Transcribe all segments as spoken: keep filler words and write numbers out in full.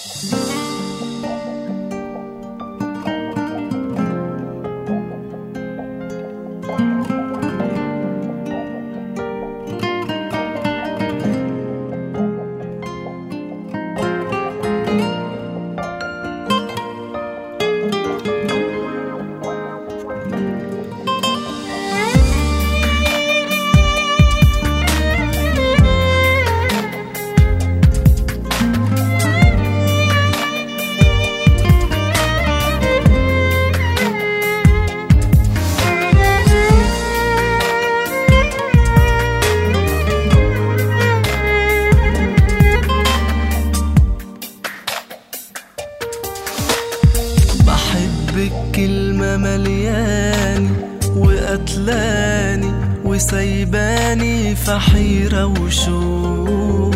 كلمة ملياني وقتلاني وسايباني في حيرة وشوق،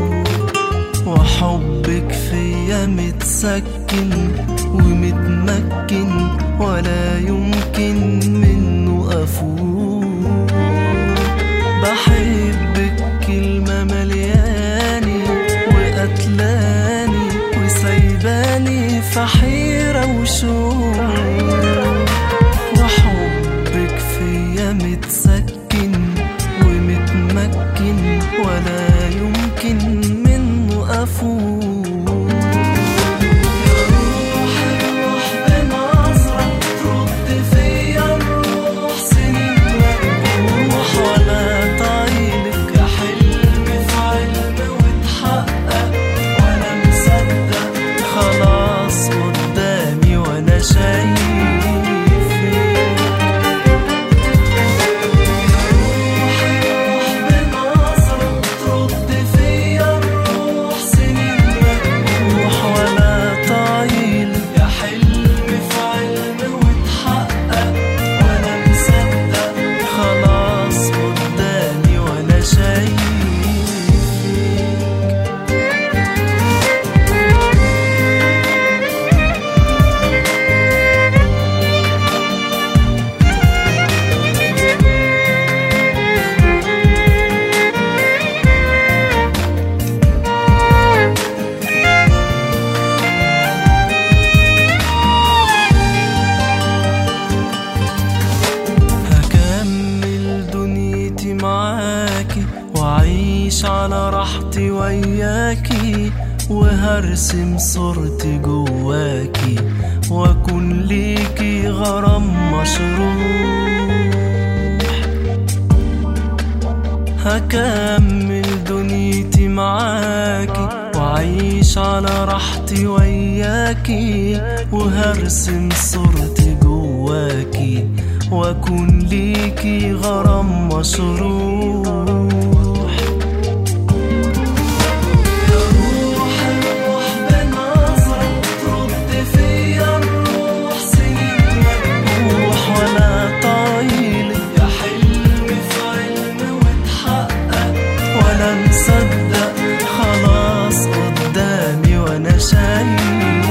وحبك فيا متسكن ومتمكن ولا يمكن منه أفوق. بحبك كلمة ملياني وقتلاني وسايباني في حيرة وشوق، وحبك فيا متسكن ومتمكن ولا يمكن منه أفوق. وعيش على راحتي وياكي وهرسم صورتي جواكي واكون ليكي غرام مشروح. هكمل دنيتي معاكي وعيش على راحتي وياكي وهرسم صورتي جواكي واكون ليكي غرام مشروح. مصدق خلاص قدامي وانا شايف